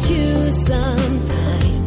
choose sometime.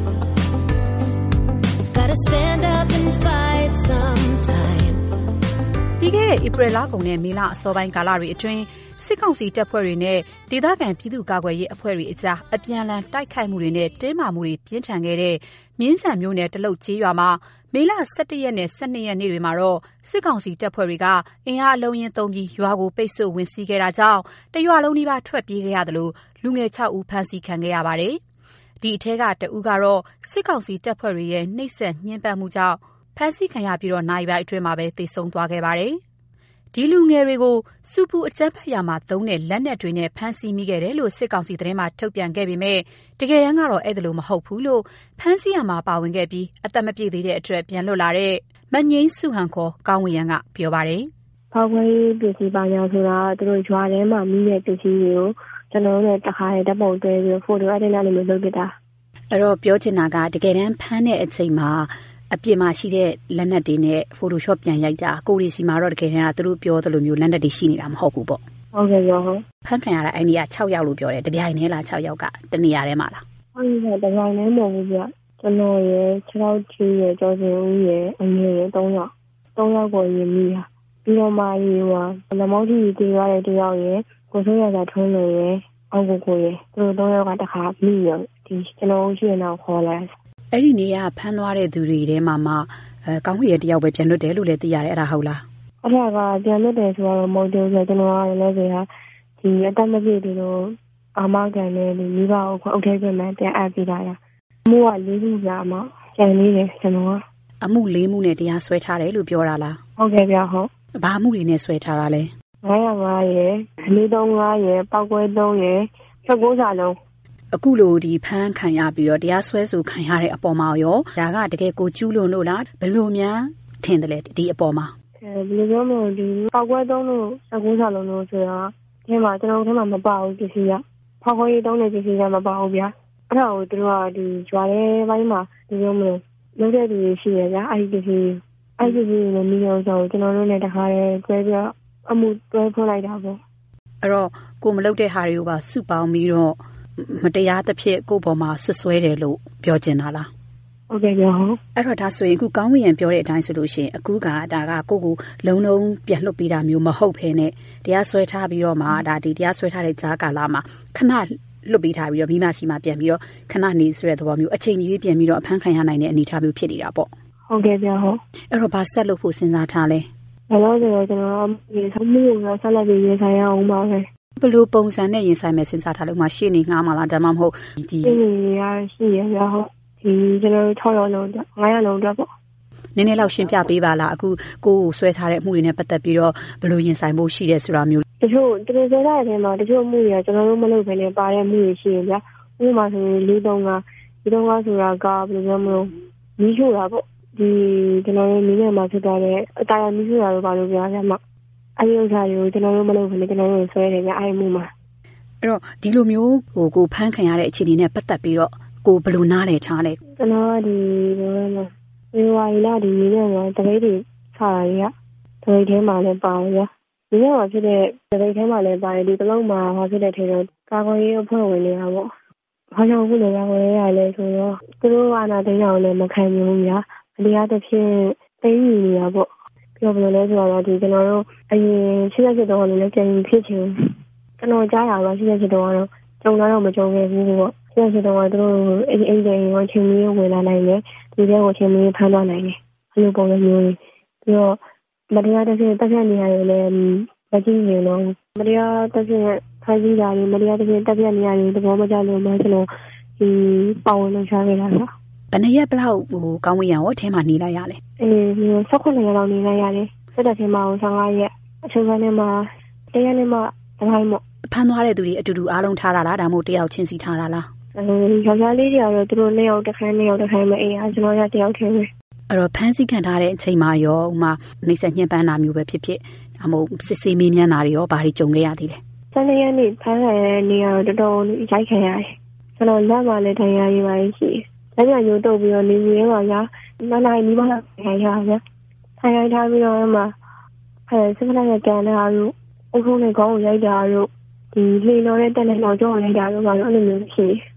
Gotta stand up and fight sometime. ပြီးခဲ့တဲ့ဧပြီလကုန်နဲ့မေလအစောပိုင်းကာလတွေအတွင်းစစ်ကောင်စီတပ်ဖွဲ့တွေနဲ့ဒေသခံပြည်သူ့ကာကွယ်ရေးအဖွဲ့တွေအကြားအပြန်အလှန်တိုက်ခိုက်မှုတွေနဲ့တင်းမာမှုတွေပြင်းထန်ခဲ့တဲ့မြင်းခြံမြို့နယ်တလုတ်ကျေးရွာမှာမေလ17ရက်နဲ့12ရက်နေ့တွေမှာတော့စစ်ကောင်စီတပ်ဖွဲ့တွေကအင်အားအလုံးရင်းသုံးပြီးရွာကိုပိတ်ဆို့ဝင်စီးခဲ့တာကြောင့်တရွာလုံးနီးပါးထွက်ပြေးခဲ့ရတယ်လို့လူငယ်6ဦးဖမ်းဆီးခံခဲ့ရပါတယ်။ဒီအထက်ကတဦးကတော့စစ်ကောင်စီတပ်ဖွဲ့တွေရဲ့နှိပ်စက်ညှဉ်းပန်းမှုကြောင့်ဖမ်းဆီးခံရပြီးတော့နိုင်ပိုင်းအတွင်းမှာပဲသေဆုံးသွားခဲ့ပါတယ်။ဒီလူငယ်တွေကိုစူပူအကြမ်းဖက်ရာမှာသုံးတဲ့လက်နက်တွေနဲ့ဖမ်းဆီးမိခဲ့တယ်လို့စစ်ကောင်စီသတင်းမှထုတ်ပြန်ခဲ့ပေမဲ့တကယ်တမ်းကတော့အဲ့ဒါလိုမဟုတ်ဘူးလို့ဖမ်းဆီးရမှာပါဝင်ခဲ့ပြီးအသက်မပြည့်သေးတဲ့အတွက်ပြန်လွတ်လာတဲ့မငိမ့်စုဟန်ခေါ်ကောင်းဝေရန်ကပြောပါတယ်။ဖောက်ခွဲပစ္စည်းပါညာဆိုတာသူတို့ရွာထဲမှာမိတဲ့ပစ္စည်းတွေကိုကျွန်တော်တို့တခါရတဲ့ပုံတွဲပြီးဖိုတိုအတင်းနဲ့လိုလုပ်ပြတာ။အဲ့တော့ပြောချင်တာကတကယ်တမ်းဖမ်းတဲ့အချိန်မှာအပြင်မှာရှိတဲ့လက်နက်တွေနဲ့ Photoshop ပြန်ရိုက်တာကိုရီစီမှာတော့တကယ်တမ်းကသူတို့ပြောသလိုမျိုးလက်နက်တွေရှိနေတာမဟုတ်ဘူးပေါ့ဟုတ်ကဲ့ရောဟုတ်ဖမ်းခံရတာအဲ့ဒီက6ယောက်လို့ပြောတယ်တပြိုင်တည်းလား6ယောက်ကတနေရာထဲမှာလားဟုတ်ကဲ့တပြိုင်တည်းမဟုတ်ဘူးပြကျွန်တော်ရယ်6ချီရယ်ကျော်စင်ဦးရယ်အငယ်ရယ်3ယောက်ကိုရင်းမိတာပြီးတော့မှရေဟောလမောင်းကြီးတေးရတဲ့တယောက်ရယ်ကိုစိုးရတာထုံးလို့ရယ်အောင်ကိုရယ်သူတို့3ယောက်ကတခါမိရောဒီကျွန်တော်ရှိရတော့ခေါ်လာအဲ့ဒီနေရာဖမ်းသွားတဲ့သူတွေထဲမှာမှကောင်းဝေရတယောက်ပဲပြန်လွတ်တယ်လို့လည်းသိရတယ်အဲ့ဒါဟုတ်လားအဲ့ဒါကပြန်လွတ်တယ်ဆိုတော့မဟုတ်ဘူးဆိုတော့ကျွန်တော်ကလည်းဆိုရဒီအတက်မပြည့်သူတို့အာမခံနဲ့ဒီမိဘကိုအုပ်ထိပ်ပြန်ပြန်အပ်ပြီးတာရအမှုက၄ခုကြာမှကျန်နေတယ်ကျွန်တော်ကအမှု၄မှုနဲ့တရားစွဲထားတယ်လို့ပြောတာလားဟုတ်ကဲ့ဗျဟုတ်ဘာမှုတွေနဲ့စွဲထားတာလဲ 905ရယ်435ရယ်ပောက်ကွဲ3ရယ်16စာလုံးအခုလိုဒီဖမ်းခံရပြီးတော့တရားစွဲဆိုခံရတဲ့အပေါ်မှာရောဒါကတကယ်ကိုကျူးလွန်လို့လားဘယ်လိုများထင်တယ်လဲဒီအပေါ်မှာဘယ်လိုပြောမလဲဒီပောက်ကွဲ3လို့16စာလုံးလို့ဆိုတော့ဒီမှာကျွန်တော်တို့ကမပါဘူးပစ္စည်းကဖောက်ခွဲရေး3တဲ့ပစ္စည်းကမပါဘူးဗျာအဲ့ဒါကိုသူတို့ကဒီဂျွာတဲ့ဘိုင်းမှာဒီလိုမျိုးလုပ်တဲ့သူရှိရဗျာအဲ့ဒီပစ္စည်းနဲ့မိအောင်ဆိုကျွန်တော်တို့လည်းတခါတည်းတွဲပြီးအမှုတွဲဖွင့်လိုက်တာပေါ့အဲ့တော့ကိုမလုပ်တဲ့ဟာတွေကိုပါစုပေါင်းပြီးတော့မတရားသဖြင့်ကိုယ့်ပေါ်မှာဆွဆွဲတယ်လို့ပြောချင်တာလားဟုတ်ကဲ့ပြောအဲ့တော့ဒါဆိုရင်အခုကောင်းဝေရန်ပြောတဲ့အတိုင်းဆိုလို့ရှိရင်အခုကဒါကကိုကိုလုံးပြန်လွတ်ပေးတာမျိုးမဟုတ်ဘဲနဲ့တရားစွဲထားပြီးတော့မှဒါဒီတရားစွဲထားတဲ့ကြားကာလမှာခဏလွတ်ပေးထားပြီးတော့မိမရှိမှပြန်ပြီးတော့ခဏနေဆိုတဲ့သဘောမျိုးအချိန်ကြီးပြန်ပြီးတော့အဖမ်းခံရနိုင်တဲ့အနေအထားမျိုးဖြစ်နေတာပေါ့ဟုတ်ကဲ့ပြောအဲ့တော့ဘာဆက်လုပ်ဖို့စဉ်းစားထားလဲဘယ်လိုလဲကျွန်တော်ဒီဆုံးမှုကိုဆက်လက်ပြီးရေးဆိုင်ရအောင်ပါပဲဘယ်လိုပုံစံနဲ့ရင်ဆိုင်မဲ့စဉ်းစားထားလို့မှရှေ့နေငှားမှာလားဒါမှမဟုတ်ဒီရရှိရရဟုတ်ဒီကျွန်တော်6ရောက်လုံး900လုံးတော့ပေါ့နည်းနည်းလောက်ရှင်းပြပေးပါလားအခုကိုကိုဆွဲထားတဲ့အမှုတွေနဲ့ပတ်သက်ပြီးတော့ဘယ်လိုရင်ဆိုင်ဖို့ရှိတယ်ဆိုတာမျိုးတချို့ဆွဲထားတဲ့အထဲမှာတချို့အမှုတွေကကျွန်တော်တို့မလုပ်ဘဲနဲ့ပါတဲ့အမှုတွေရှိရင်ဗျာဥပမာဆိုရင်435ဆိုတာကဘယ်လိုပြောမလို့မီးရှို့တာပေါ့ဒီကျွန်တော်တို့မိနစ်မှာဖြစ်သွားတဲ့အတားမီးရှို့တာလို့ပါလို့ပြောရမှာအဲ့ဒီဥစ္စာတွေကိုကျွန်တော်တို့မလုပ်ဘဲနဲ့ကျွန်တော်တို့ဆွဲတယ်ဗျာအဲ့ဒီမှုမှာအဲ့တော့ဒီလိုမျိုးကိုဖမ်းခံရတဲ့အခြေအနေနဲ့ပတ်သက်ပြီးတော့ကိုဘယ်လိုနားလည်ထားလဲကျွန်တော်ဒီလိုမျိုးဒီဝါရီလာဒီမိနစ်မှာတပိတ်တွေခြာရတပိတ်ထဲမှာလည်းပါရဒီနေ့မှာဖြစ်တဲ့တပိတ်ထဲမှာလည်းပါတယ်ဒီတစ်လုံးမှာဟောဖြစ်တဲ့ထဲတော့ကာကွယ်ရေးအဖွဲ့ဝင်တွေကပေါ့ဘာကြောင့်ခုလိုကာကွယ်ရလဲဆိုတော့သူတို့အာဏာသိမ်းအောင်လည်းမခံဘူးညာအတရားတစ်ဖြင့်သိမ်းယူနေတာပေါ့ပြောဘယ်လိုလဲဆိုတော့ဒီကျွန်တော်တို့အရင်88တောင်းလည်းပြန်ဖြစ်ချင်ကျွန်တော်ကြားရတော့88တောင်းကတော့ကြုံတော့မကြုံခဲ့ဘူးပေါ့88တောင်းကသူတို့အိမ်ဝင်ချင်းကြီးဝင်လာနိုင်တယ်ဒီထဲကိုချင်းကြီးဖမ်းသွားနိုင်တယ်ဘယ်လိုပုံစံမျိုးပြီးတော့မတရားတစ်ဖြင့်တက်ပြနေရတယ်လည်းမကြည့်ရင်တော့မတရားတစ်ဖြင့်ဖိုင်ကြီးတာတွေမတရားတစ်ဖြင့်တက်ပြနေရတယ်သဘောမကျလို့မှကျွန်တော်ဒီပေါဝင်လို့ရှားခဲ့တာဆိုဘယ်နှစ်ရက်ဘလောက်ကောင်းဝေးရအောင်အထဲမှာနေလိုက်ရလဲ 18ရက်လောက်နေလိုက်ရတယ်ဆက်တဲ့ထဲမှာ15ရက်အချိန်ကနေမှတရက်နဲ့မှတိုင်းပေါ့ဖမ်းသွားတဲ့သူတွေအတူတူအားလုံးထားတာလားဒါမှမဟုတ်တယောက်ချင်းစီထားတာလားယောက်ျားလေးတွေကတော့သူတို့2ယောက်တစ်ခါ2ယောက်တစ်ခါမအေးအားကျွန်တော်ရတယောက်ထင်းပဲအဲ့တော့ဖမ်းဆီးခံထားတဲ့အချိန်မှာရောဥမာနှိမ့်ဆက်ညှဉ်းပန်းတာမျိုးပဲဖြစ်ဖြစ်အမို့စစ်ဆေးမေးမြန်းတာတွေရောဘာတွေကြုံခဲ့ရသေးလဲ 12ရက်နေ့ဖမ်းခံရတဲ့နေရာတော့တော်တော်ရိုက်ခံရတယ်ကျွန်တော်လက်မှာလည်းတရားရေးပါရှိလက်ညှိုးရုပ်တုပ်ပြီးတော့နေရဲပါညာမနိုင်မိမလာခိုင်ရပါထိုင်ထားပြီးတော့မှစစ်ဖက်နဲ့ကန်တာတို့အုပ်ထုံးနဲ့ခေါင်းကိုရိုက်တာတို့ဒီလေတော်တဲ့တက်တဲ့နောက်ကျောင်းရိုက်တာတို့ဘာလို့အဲ့လိုမျိုးရှိ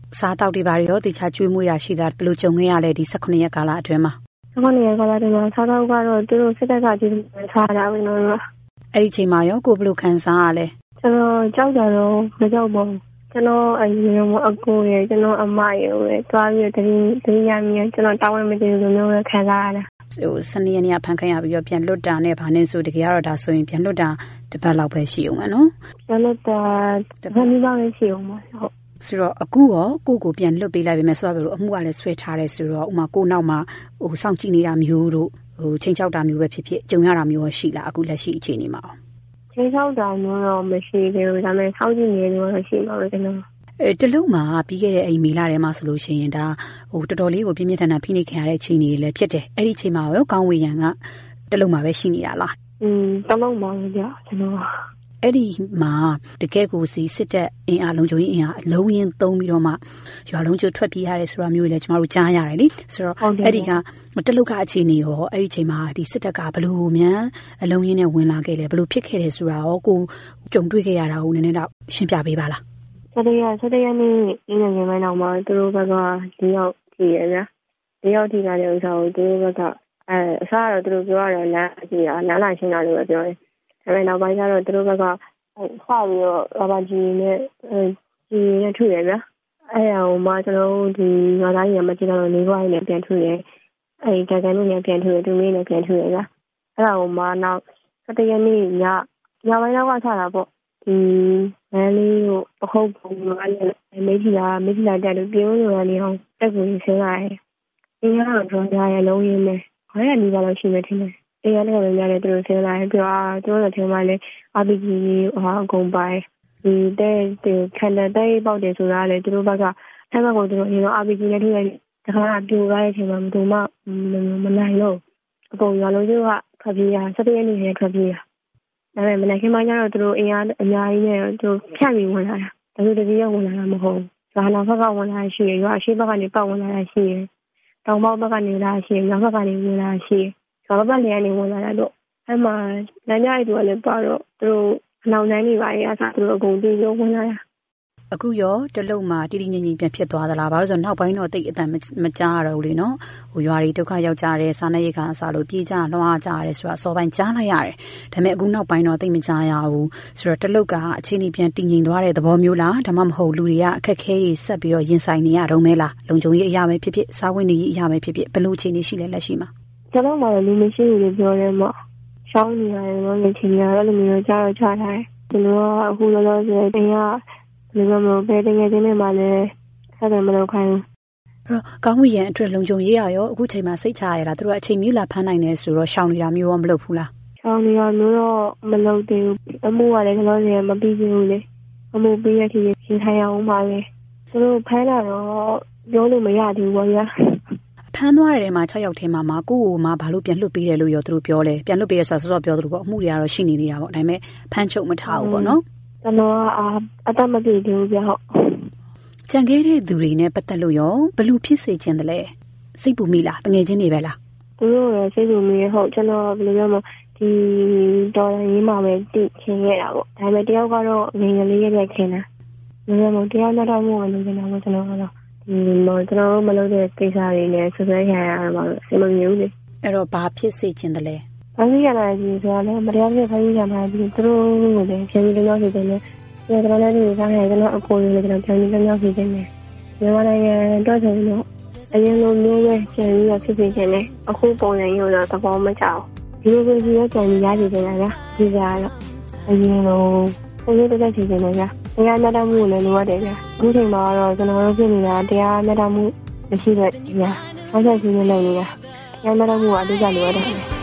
စားတောက်တွေပါရောတခြားကျွေးမွေးရရှိတာဘယ်လိုကြုံခဲ့ရလဲဒီ18ရက်ကာလအတွင်းမှာ 18ရက်ကာလအတွင်းမှာစားတောက်ကတော့သူတို့စစ်တပ်ကကျေးဇူးထားတာပဲနော်အဲ့ဒီချိန်မှာရောကိုဘယ်လိုခံစားရလဲကျွန်တော်ကြောက်တာတော့မကြောက်ပါဘူးကျွန်တော်အရင်ကအကိုရယ်ကျွန်တော်အမရယ်တွားပြီးတင်းရမြင်ကျွန်တော်တာဝန်မသိဘူးလိုမျိုးခံစားရတာ 12ရက်နေ့ကဖန်ခိုင်းရပြီးတော့ပြန်လွတ်တာနဲ့ဗာနေဆိုတကယ်ကတော့ဒါဆိုရင်ပြန်လွတ်တာတစ်ပတ်လောက်ပဲရှိအောင်မယ်နော်ပြန်လွတ်တာတစ်ပတ်နီးပါးပဲရှိအောင်ပါဟုတ်ဆိုတော့အခုရောကိုပြန်လွတ်ပေးလိုက်ပြီမဲ့ဆိုတော့အမှုကလည်းဆွဲထားတယ်ဆိုတော့ဥမာကိုနောက်မှာစောင့်ကြည့်နေတာမျိုးတို့ချိန်ချောက်တာမျိုးပဲဖြစ်ဖြစ်ကြုံရတာမျိုးရောရှိလားအခုလက်ရှိအခြေအနေမှာချိန်ချောက်တာမျိုးတော့မရှိသေးဘူးဒါပေမဲ့စောင့်ကြည့်နေလို့တော့ရှိပါပဲကျွန်တော်တလုံးမှာပြီးခဲ့တဲ့အိမ်မီလာထဲမှာဆိုလို့ရှိရင်ဒါတော်တော်လေးကိုပြင်းပြင်းထန်ထန်ဖိနှိပ်ခံရတဲ့ချိန်တွေလည်းဖြစ်တယ်အဲ့ဒီချိန်မှာရောကောင်းဝေရန်ကတလုံးမှာပဲရှိနေတာလားတလုံးမှာပဲကြာကျွန်တော်အဲ့ဒီမှာတကယ်ကိုစီစစ်တဲ့အင်အားလုံးချိုးအင်အားအလုံးရင်းသုံးပြီးတော့မှရွာလုံးချိုးထွက်ပြေးရတယ်ဆိုတာမျိုးလည်းကျမတို့ကြားရတယ်လေဆိုတော့အဲ့ဒီကတလုတ်ကအခြေအနေရောအဲ့ဒီချိန်မှာဒီစစ်တပ်ကဘလို့မြန်အလုံးရင်းနဲ့ဝင်လာခဲ့တယ်ဘလို့ဖြစ်ခဲ့တယ်ဆိုတာရောကိုကြုံတွေ့ခဲ့ရတာကိုနည်းနည်းတော့ရှင်းပြပေးပါလားဆက်ရနေ့အင်းငယ်ငယ်ပိုင်းတော့မှသူတို့ဘက်ကဒီရောက်ကြည့်ရဗျာဒီရောက်ကြည့်လာတဲ့ဥစ္စာကိုသူတို့ဘက်ကအစားတော့သူတို့ပြောရတယ်လမ်းကြည့်ရလမ်းလာရှင်းတာလို့ပြောတယ်ဒါပေမဲ့နောက်ပိုင်းကျတော့သူတို့ဘက်ကစပြီးတော့ရပါကြီးနဲ့ထုရဗျာအဲ့ဒါကိုမှကျွန်တော်တို့ဒီငါးသားကြီးကမကြည့်တော့နေခွားရင်းနဲ့ပြန်ထုရအဲ့ဒီကန်နဲ့ပြန်ထုရသူမင်းနဲ့ပြန်ထုရဗျာအဲ့ဒါကိုမှနောက်17ရက်နေ့ညပိုင်းတော့ဆတာပေါ့ဒီမန်းလေးကိုပခုတ်ပုံမှာမေးကြည့်လာတက်လို့ပြောလို့ရတယ်အောင်တက်ကိုဆင်းလာတယ်။အင်းကတော့ကြောကြရလုံးရင်းနဲ့ခေါင်းရနေပါလို့ရှိနေတယ်။အင်းကတော့လည်းရတယ်သူတို့ဆင်းလာတယ်ပြောသူတို့ထဲမှာလည်း RPG အကုန်ပိုင်းဒီတဲ့ခံတဲ့ပေါက်တယ်ဆိုတာလည်းသူတို့ဘက်ကအဲ့ဘက်ကိုသူတို့အရင်တော့ RPG နဲ့ထိလိုက်တခါကပြိုသွားတဲ့အချိန်မှာဘယ်သူမှမနိုင်လို့အကုန်ရွာလုံးကျကထွက်ပြေးရ17ရက်နေ့နဲ့ထွက်ပြေးရဒါပေမဲ့မနက်ခင်းပိုင်းကျတော့သူတို့အင်အားအများကြီးနဲ့သူဖြန့်ပြီးဝင်လာတာဒါဆိုတကယ်ရောက်ဝင်လာတာမဟုတ်ဘူး။ရွာနာဘက်ကဝင်လာရှိရရွာအရှိဘက်ကနေပတ်ဝင်လာတာရှိရတောင်ပေါက်ဘက်ကနေလာရှိရမြောက်ဘက်ကနေဝင်လာရှိရရွာဘက်လည်းကနေဝင်လာတော့အဲ့မှာလမ်းကြားတွေလည်းပါတော့သူတို့အနောက်တိုင်းတွေပါရအစားသူတို့အကုန်ပြီးလို့ဝင်လာတာအခုရောတလုံးမှာတီတီငင်ငင်ပြန်ဖြစ်သွားသလားဘာလို့ဆိုနောက်ပိုင်းတော့တိတ်အတန်မကြားရတော့ဘူးလေနော်ဟိုရွာတွေဒုက္ခရောက်ကြတယ်စားနပ်ရိက္ခာအစားလို့ပြေးကြလွှားကြရတယ်ဆိုတာအစောပိုင်းကြားလိုက်ရတယ်ဒါပေမဲ့အခုနောက်ပိုင်းတော့တိတ်မကြားရဘူးဆိုတော့တလုတ်ကအခြေအနေပြန်တည်ငြိမ်သွားတဲ့သဘောမျိုးလားဒါမှမဟုတ်လူတွေကအခက်ခဲကြီးဆက်ပြီးတော့ရင်ဆိုင်နေရတော့မဲလားလုံခြုံရေးအရာပဲဖြစ်ဖြစ်စားဝတ်နေရေးအရာပဲဖြစ်ဖြစ်ဘယ်လိုအခြေအနေရှိလဲလက်ရှိမှာကျွန်တော်မှလူမရှိဘူးလို့ပြောတယ်ပေါ့ရှောင်းနေရတယ်လို့လည်းချိန်ရတယ်လို့မျိုးကြားတော့ချထားတယ်ကျွန်တော်ကအခုလောလောဆယ်တင်ရဒီလိုမျိုးပဲတကယ်ချင်းနဲ့မှလည်းဆက်တယ်မလုပ်ခိုင်းဘူးအဲ့တော့ကောင်းဝီရန်အတွက်လုံခြုံရေးရောအခုချိန်မှာစိတ်ချရတာသူတို့အချိန်မျိုးလာဖမ်းနိုင်တယ်ဆိုတော့ရှောင်နေတာမျိုးရောမလုပ်ဘူးလားရှောင်နေတာမျိုးတော့မလုပ်သေးဘူးအမှုကလည်းကျွန်တော်လည်းမပြီးသေးဘူးလေအမှုပြီးရတဲ့ရှင်ထိုင်အောင်ပါလေသူတို့ဖမ်းတာတော့ပြောလို့မရသေးဘူးပေါ့ဗျာဖမ်းသွားတဲ့ထဲမှာ6ယောက်ထဲမှာကိုကိုမှဘာလို့ပြန်လွတ်ပေးတယ်လို့ရောသူတို့ပြောလဲပြန်လွတ်ပေးရဆိုတော့စောစောပြောသလိုပေါ့အမှုတွေကတော့ရှိနေနေတာပေါ့ဒါပေမဲ့ဖမ်းချုပ်မထားဘူးပေါ့နော်ကျွန်တော်အတတ်မပြည့်သေးဘူးဗျဟုတ်ကြံခဲ့တဲ့သူတွေနဲ့ပတ်သက်လို့ရောဘယ်လိုဖြစ်စေချင်တယ်လဲစိတ်ပူမိလားတငယ်ချင်းတွေပဲလားသူတို့လည်းစိတ်ပူမိဟုတ်ကျွန်တော်ဘယ်လိုပြောမလဲဒီတော်ရင်မှာပဲတည်ခင်ခဲ့တာပေါ့ဒါပေမဲ့တယောက်ကတော့ငယ်ငယ်လေးရဲ့ခင်တာဘယ်လိုမှတရားနာတော့မလို့ကျွန်တော်ကတော့ဒီကျွန်တော်မလုပ်တဲ့ကိစ္စတွေနဲ့ဆွဆွဲခံရတာပါလို့စိတ်မမြင်ဘူးလေအဲ့တော့ဘာဖြစ်စေချင်တယ်လဲဘာလို့ရလာကြီးဆိုတော့လည်းမတရားဖြစ်ခိုင်းရမှာပြီးသူတို့ကိုလည်းပြန်ပြီးတော့ဖြစ်တယ်ကျွန်တော်လည်းဒီစားနေကျွန်တော်အကိုလေးကျွန်တော်ပြန်ပြီးတော့ဖြစ်တယ်မြန်မာနိုင်ငံတော့ဆိုတော့အရင်လိုမျိုးပဲကျန်ပြီးတော့ဖြစ်နေတယ်အခုပုံစံမျိုးတော့သဘောမကျဘူးဒီလိုကြီးရကြံပြီးရကြတယ်လားဒီကတော့အရင်လိုပုံစံတက်ဖြစ်နေတယ်ဗျာတရားမျှတမှုလည်းလိုရတယ်ဗျာအခုချိန်မှာတော့ကျွန်တော်တို့ဖြစ်နေတာတရားမျှတမှုမရှိတဲ့ဗျာဆောက်ချက်ကြီးနေနေတာတရားမျှတမှုကအဓိကလိုရတယ်